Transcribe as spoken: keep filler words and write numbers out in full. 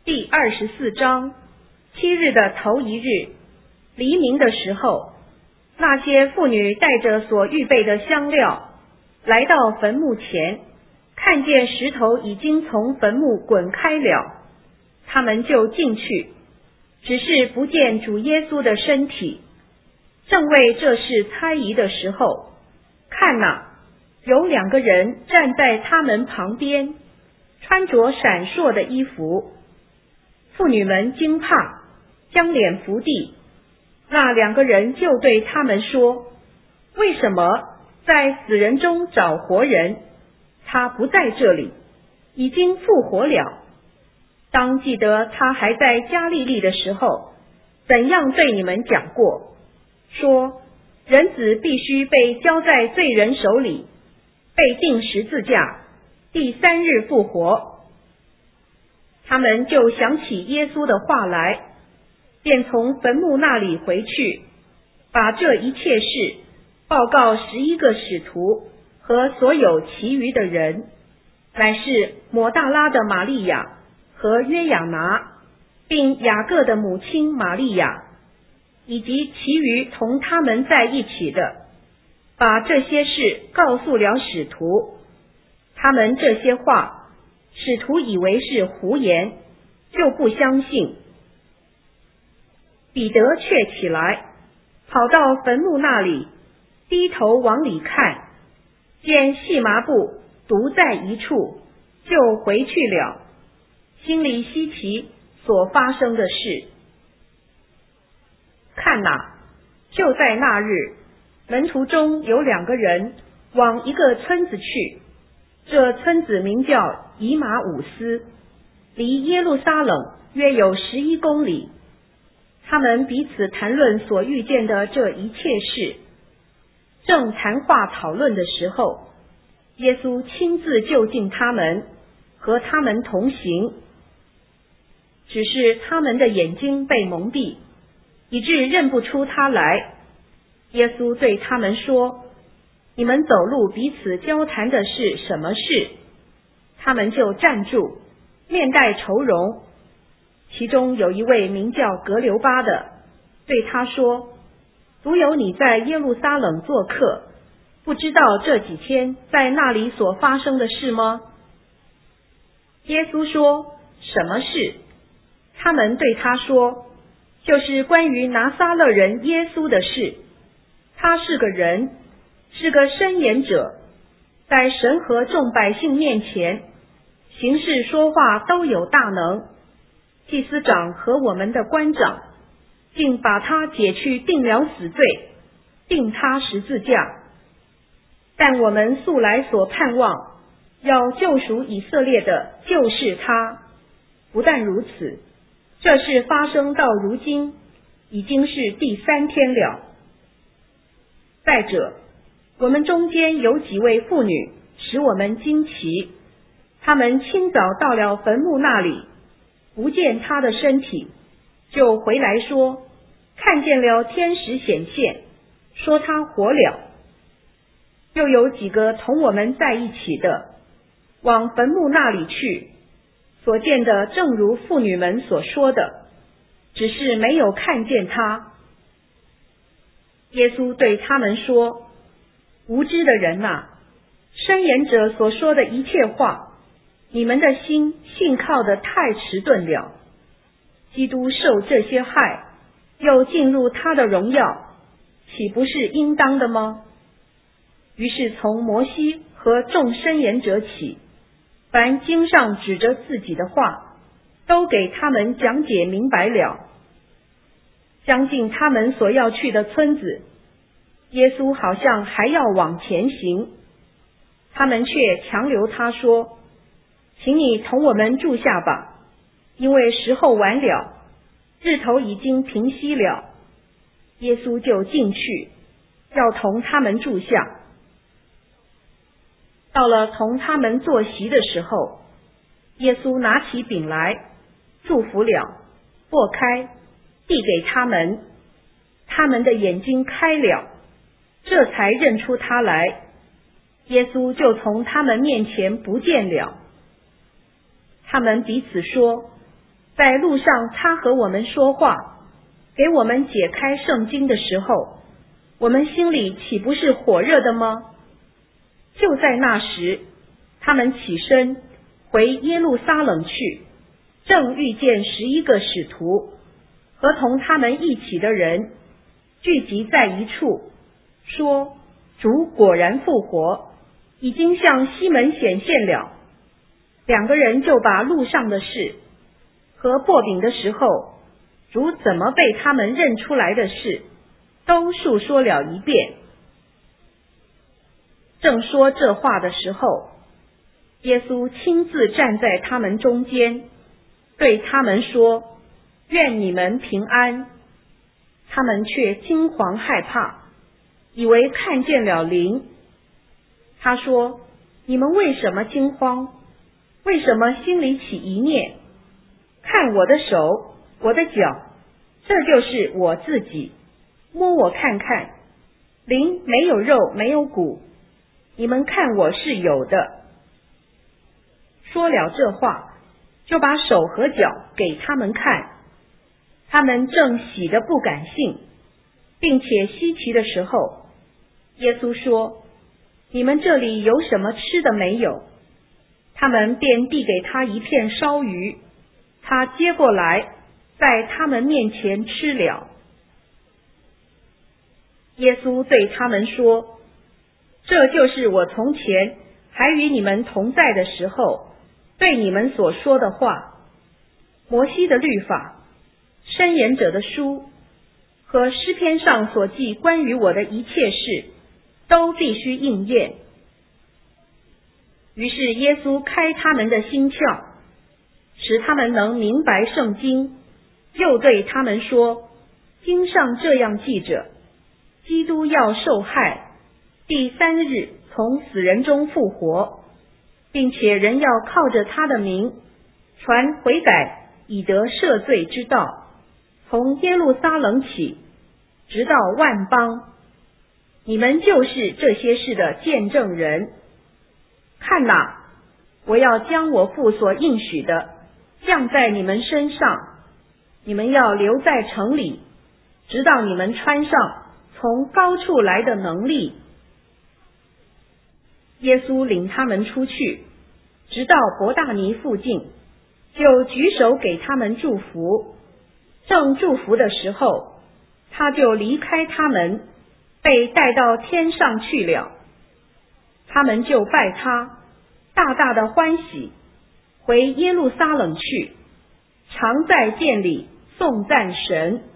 第二十四章。七日的头一日，黎明的时候，那些妇女带着所预备的香料来到坟墓前，看见石头已经从坟墓滚开了，他们就进去，只是不见主耶稣的身体。正为这事猜疑的时候，看哪，有两个人站在他们旁边，穿着闪烁的衣服。妇女们惊怕，将脸伏地。那两个人就对他们说：为什么在死人中找活人？他不在这里，已经复活了。当记得他还在加利利的时候，怎样对你们讲过，说人子必须被交在罪人手里，被钉十字架，第三日复活。他们就想起耶稣的话来，便从坟墓那里回去，把这一切事报告十一个使徒和所有其余的人，乃是抹大拉的玛利亚和约亚拿，并雅各的母亲玛利亚，以及其余同他们在一起的，把这些事告诉了使徒。他们这些话使徒以为是胡言，就不相信。彼得却起来，跑到坟墓那里，低头往里看，见细麻布独在一处，就回去了，心里稀奇所发生的事。看哪，就在那日，门徒中有两个人往一个村子去，这村子名叫以马忤斯，离耶路撒冷约有十一公里。他们彼此谈论所遇见的这一切事。正谈话讨论的时候，耶稣亲自就近他们，和他们同行。只是他们的眼睛被蒙蔽，以致认不出他来。耶稣对他们说：你们走路彼此交谈的是什么事？他们就站住，面带愁容。其中有一位名叫格留巴的，对他说：独有你在耶路撒冷做客，不知道这几天在那里所发生的事吗？耶稣说：什么事？他们对他说：就是关于拿撒勒人耶稣的事。他是个人，是个申言者，在神和众百姓面前行事说话都有大能。祭司长和我们的官长竟把他解去，定了死罪，定他十字架。但我们素来所盼望要救赎以色列的就是他。不但如此，这事发生到如今，已经是第三天了。再者，我们中间有几位妇女使我们惊奇，她们清早到了坟墓那里，不见他的身体，就回来说看见了天使显现，说他活了。又有几个同我们在一起的，往坟墓那里去，所见的正如妇女们所说的，只是没有看见他。耶稣对他们说：无知的人啊，申言者所说的一切话，你们的心信靠的太迟钝了。基督受这些害，又进入他的荣耀，岂不是应当的吗？于是从摩西和众申言者起，凡经上指着自己的话，都给他们讲解明白了。将近他们所要去的村子，耶稣好像还要往前行，他们却强留他说：请你同我们住下吧，因为时候晚了，日头已经平息了。耶稣就进去，要同他们住下。到了同他们坐席的时候，耶稣拿起饼来，祝福了，擘开，递给他们。他们的眼睛开了，这才认出他来。耶稣就从他们面前不见了。他们彼此说： 在路上他和我们说话，给我们解开圣经的时候，我们心里岂不是火热的吗？就在那时，他们起身回耶路撒冷去，正遇见十一个使徒和同他们一起的人聚集在一处，说主果然复活，已经向西门显现了。两个人就把路上的事和擘饼的时候主怎么被他们认出来的事都述说了一遍。正说这话的时候，耶稣亲自站在他们中间，对他们说：愿你们平安。他们却惊惶害怕，以为看见了灵。他说：你们为什么惊慌？为什么心里起疑念？看我的手，我的脚，这就是我自己，摸我看看，灵没有肉，没有骨，你们看我是有的。说了这话，就把手和脚给他们看。他们正喜得不敢信，并且稀奇的时候，耶稣说：你们这里有什么吃的没有？他们便递给他一片烧鱼，他接过来，在他们面前吃了。耶稣对他们说：这就是我从前还与你们同在的时候对你们所说的话。摩西的律法、申言者的书和诗篇上所记关于我的一切事，都必须应验。于是耶稣开他们的心窍，使他们能明白圣经，又对他们说：经上这样记着，基督要受害，第三日从死人中复活，并且人要靠着他的名传悔改以得赦罪之道，从耶路撒冷起，直到万邦。你们就是这些事的见证人。看哪，我要将我父所应许的降在你们身上，你们要留在城里，直到你们穿上从高处来的能力。耶稣领他们出去，直到伯大尼附近，就举手给他们祝福。正祝福的时候，他就离开他们，被带到天上去了。他们就拜他，大大的欢喜，回耶路撒冷去，常在殿里颂赞神。